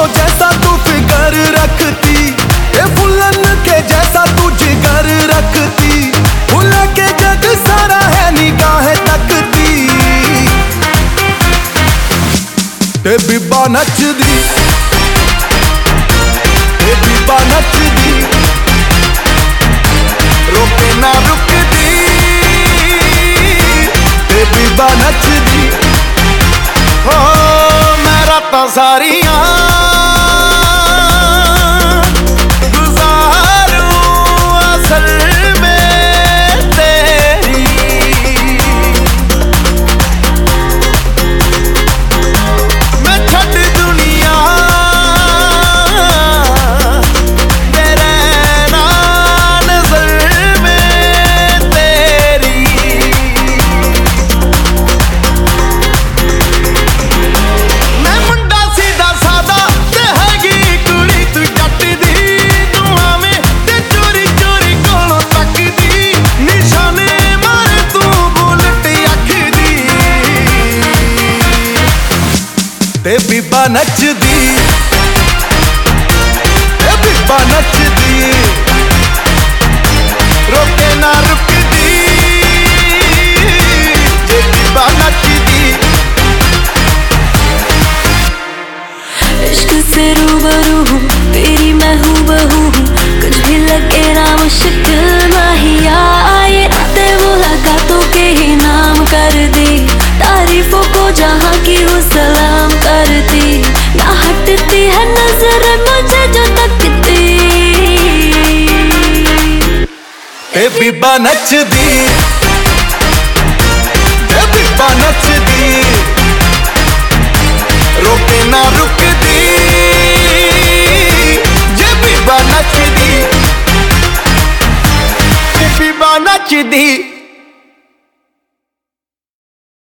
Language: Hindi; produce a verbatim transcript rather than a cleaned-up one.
जैसा तू फिगर रखती, ये फुलन के जैसा तू जिगर रखती, फूल के जग सारा है निगाहें तकती। ते बीबा नचदी, ते बीबा नचदी, रोके ना रुकदी, ते बीबा नचदी। हो मैं रातां सारियां गुजारूं असल में तेरी, मैं छड्ड दुनिया दे रहना नज़र में तेरी। मैं मुंडा सीधा सादा ते हैगी कुड़ी तू जट दी, दुआं में ते चोरी चोरी कोलों तकदी, निशाने मारे तू बुलट अख दी। ते बीबा नचदी, ते बीबा नचदी, रोके ना रुकदी, जे बीबा नचदी। इश्क से रूबरू हूँ, तेरी मैं हूँ बहू हूँ, कुछ भी लगे ना मुश्किल माहिया, ये रातें मुलाकातों के ही नाम कर दी, तारीफों को जहाँ की हूँ सलाम करती, ना हटती है नजर मुझे जो तकती। ते बीबा नचदी, ते बीबा नचदी, रोके ना रुकदी, जे बीबा नचदी, जे बीबा नचदी।